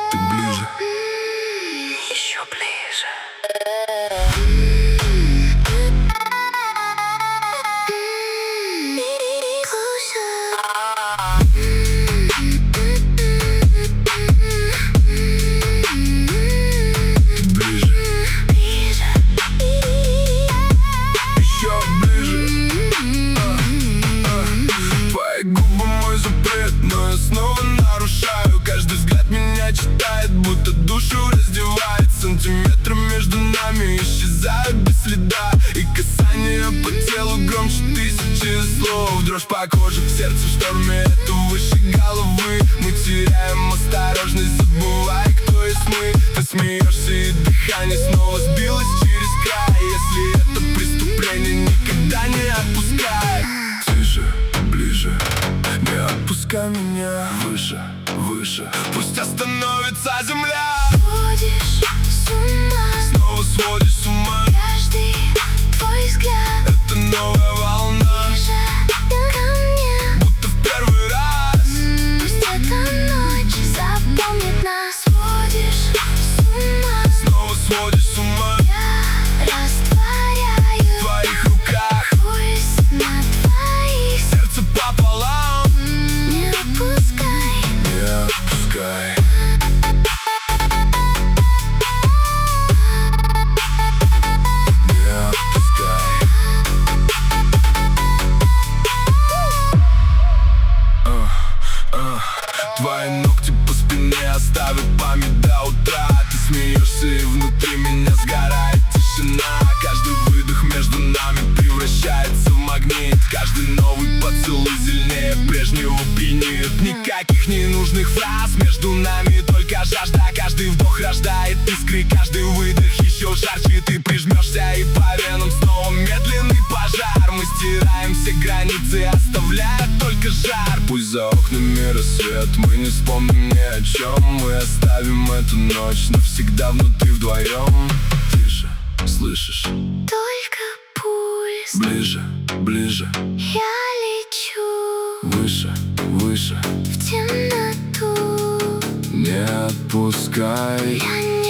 ты ближе. Еще ближе. Читает, будто душу раздевает. Сантиметры между нами исчезают без следа, и касание по телу громче тысячи слов. Дрожь по коже, в сердце в шторме, это выше головы. Мы теряем осторожность, забывая, кто есть мы. Ты смеешься, и дыхание снова сбилось через край. Если это преступление, никогда не отпускай. Тише, ближе, не отпускай меня. Выше, выше, пусть остановится земля. Сводишь с ума, снова сводишь с ума. Каждый твой взгляд, это новая волна. Ближе ко мне, будто в первый раз. Пусть эта ночь запомнит нас. Сводишь с ума, снова сводишь с ума. Я растворяю в твоих руках. Пусть на твоих сердце пополам. Не отпускай, не отпускай. Твои ногти по спине оставят память до утра. Ты смеешься, и внутри меня сгорает тишина. Каждый выдох между нами превращается в магнит. Каждый новый поцелуй сильнее прежнего пьянит. Никаких ненужных фраз между нами, только жажда. Каждый вдох рождает искры, каждый выдох еще жарче. Ты прижмешься, и по венам снова медленный пожар. Мы стираем все границы, оставляя только жар. Пусть за окнами рассвет, мы не вспомним ни о чем. Мы оставим эту ночь навсегда внутри вдвоем. Тише, слышишь? только пульс. Ближе, ближе, Я лечу выше, выше, в темноту. не отпускай. Я не